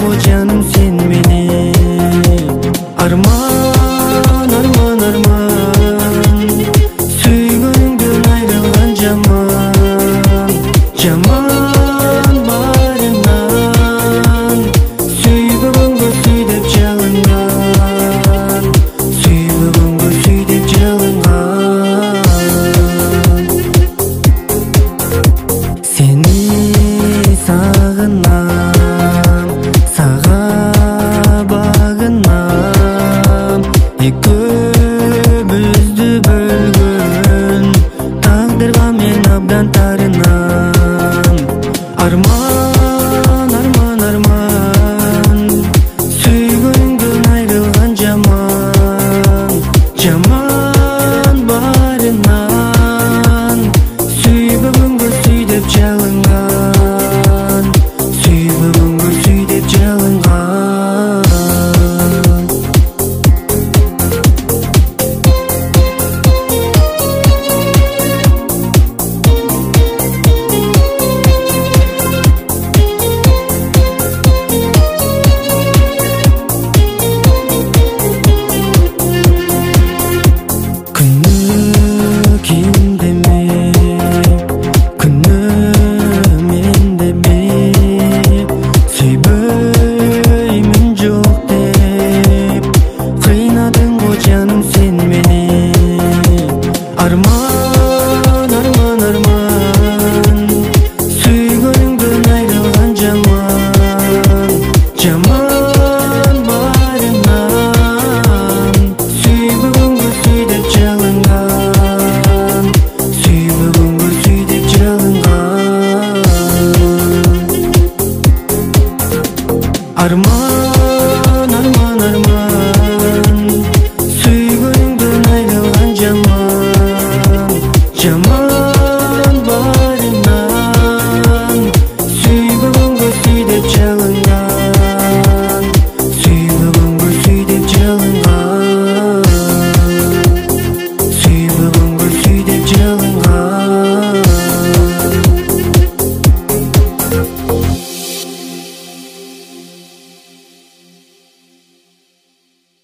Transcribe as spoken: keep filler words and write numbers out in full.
го жаным сен менен. Арман, арман, арман, сүйгөнүңдөн айрылган жаман. Жаман барынан сүйбөгөнгө сүй деп жалынган. Сүйбөгөнгө сүй деп жалынган. Сени сагынам, сага багынам. Экөөбүздү бөлгөн тагдырга мен абдан тарынам. Арман, арман, арман, сүйгөнүңдөн айрылган жаман. Жаман барынан сүйбөгөнгө сүй деп жалынган. Сүйбөгөнгө сүй деп жалынган. Күнү кимдеме, күнү мендеме, сүйбөймүн жок деп кыйнадың го жаным сен менен. Арман, арман, арман, сүйгөнүңдөн айрылган жаман. Жаман барынан сүйбөгөнгө сүй деп жалынган. Сүйбөгөнгө сүй деп жалынган. Арман